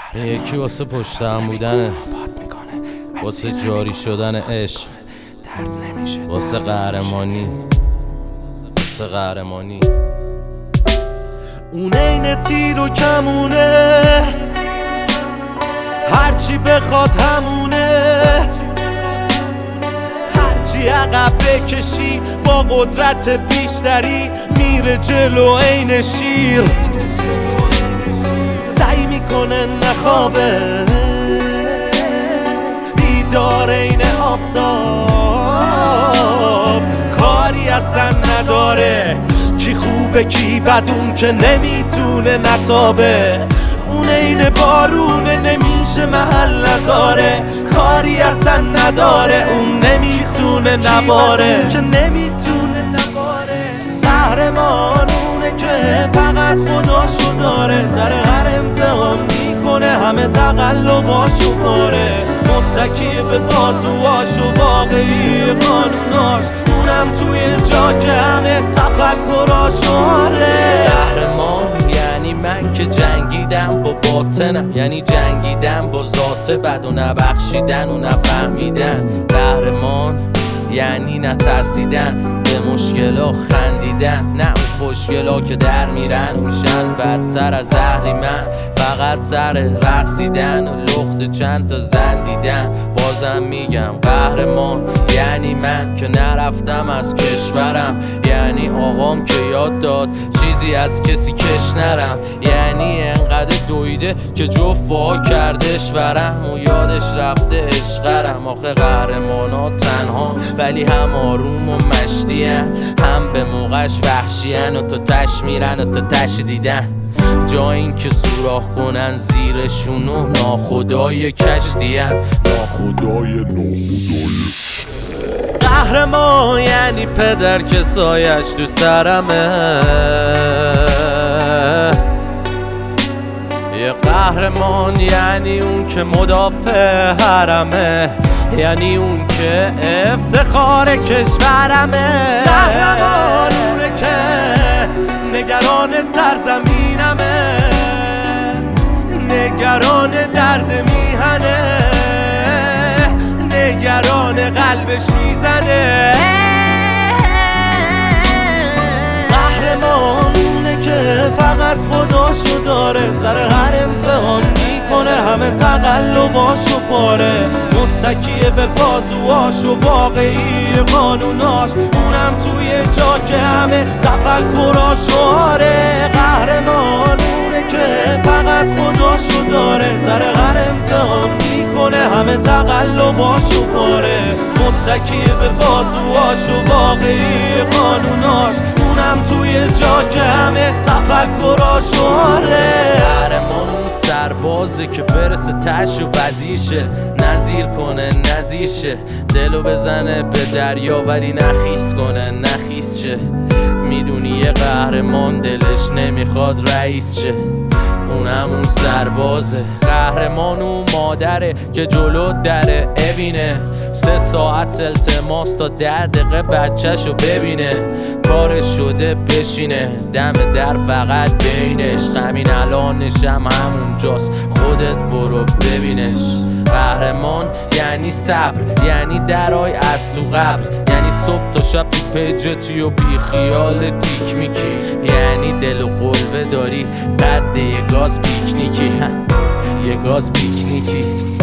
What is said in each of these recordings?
یکی واسه پشت هم بودنه، واسه جاری شدن عشق، واسه قهرمانی، واسه قهرمانی. اون عین تیر و کمونه، هرچی بخواد همونه، هرچی عقب بکشی با قدرت بیشتری میره جلو عین شیر. سعی میکنه نخوابه، بیدار عین آفتاب، کاری اصلا نداره کی خوبه کی بد، اون که نمیتونه نتابه. اون عین بارونه نمیشه محل نذاره، کاری اصلا نداره اون نمیتونه نباره، که نمیتونه نباره. قهرمان اونه که فقط خداشو داره، سر هر امتحان میکنه همه تقلباشو باره، متکی به بازوهاش و واقعی قانوناش، اونم توی جا که همه تفکراشو آره. قهرمان یعنی من که جنگیدم با باطنم، یعنی جنگیدم با ذات بد و نبخشیدن و نفهمیدن. قهرمان یعنی نترسیدن، به مشکلا خندیدن، نه اون خوشگلا که در میرن میشن بدتر از اهریمن. فقط سر رقصیدن و لخت چند تا زن دیدن. بازم میگم قهرمان یعنی من که نرفتم از کشورم، یعنی آقام که یاد داد چیزی از کسی کش نرم، یعنی انقدر دویده که جفا کردش ورم و یادش رفته عشقرم. آخه قهرمانا تنها ولی هم آروم و مشتین، هم به موقعش وحشین و تا تش میرن و تا تش دیدن، جا این که سوراخ کنن زیرشونو ناخدای کشتین، ناخدای. قهرمان یعنی پدر که سایش تو سرمه، یه قهرمان یعنی اون که مدافع حرمه، یعنی اون که افتخار کشورمه. قهرمان اونه که نگران سرزمینمه، نگران درد میهنه، نگران قلبش میزنه. قهرمان اونه که فقط خداشو داره، سر هر امتحان میکنه همه تقلباشو پاره، متکیه به بازوهاش و واقعی قانوناش، اونم توی جا که همه تفکراشو آره. قهرمان اونه که فقط خداشو داره، سر هر امتحان میکنه همه تقلباشو پاره، متکیه به بازوهاش و واقعی قانوناش، اونم توی جا که همه تفکراشو آره. قهرمان اون سربازه که برسه تش و وزیشه، نظیر کنه نظیرشه، دلو بزنه به دریا ولی نخیس کنه نخیس شه. میدونی یه قهرمان دلش نمیخواد رئیس شه، اونم اون سربازه. قهرمان اون مادره که جلو دره ببینه، 3 ساعت التماس تا 10 دقیقه بچه‌شو ببینه، کارش شده بشینه دم در فقط بینش، همین الانشم همونجاست خودت برو ببینش. قهرمان یعنی صبر، یعنی درای از تو قبل، یعنی صبح تا شب تو پیجتی و بی خیال تیک میکی، یعنی دل و قلبه داری قد یه گاز پیکنیکی، یه گاز پیکنیکی.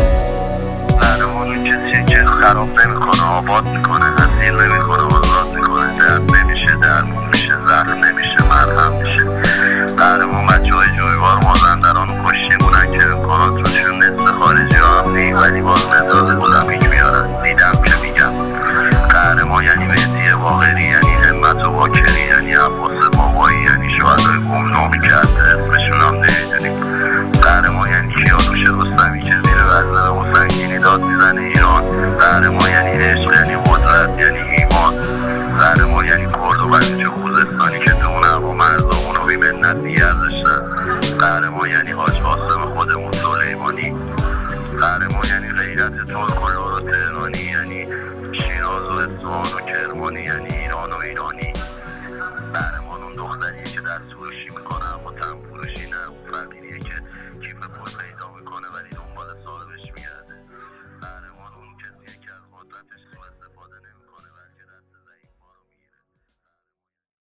قهرمان کسیه که خراب نمیکنه آباد میکنه، اسیر نمیکنه آزاد میکنه، درد نمیشه درمون میشه، زخم نمیشه مرهم میشه. قهرمان بچه‌های جویبار مازندران و کشتیمونن که امکاناتشون نصف خارجی ها هم نی، ولی باز مدال المپیک میارن. دیدم که میگم قهرمان یعنی مهدی باقری، یعنی همت و باکری، یعنی عباس بابایی، یعنی شهدای گمنامی که حتی اسمشون هم نمیدونیم. قهرمان یعنی کیانوش رستمی که زیر وزن و سنگینی داد میزنه ایران. قهرمان یعنی عشق، یعنی قدرت، یعنی ایمان. قهرمان یعنی کرد و بلوچ خوزستانی که تو اون هوا مرزامون رو بی‌منت نگه داشتن. قهرمان یعنی حاج قاسم خودمون سلیمانی. قهرمان یعنی غیرت ترک و لور و تهرانی، یعنی شیراز و اصفهان و کرمانی، یعنی ایران و ایرانی. قهرمان اون دختریه که دست فروشی میکنه اما تن فروشی نه، اون فقیریه که کیف پیدا میکنه ولی